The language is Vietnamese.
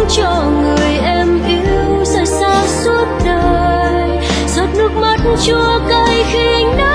cho người em yêu rời xa suốt đời. Giọt nước mắt chua cay khi anh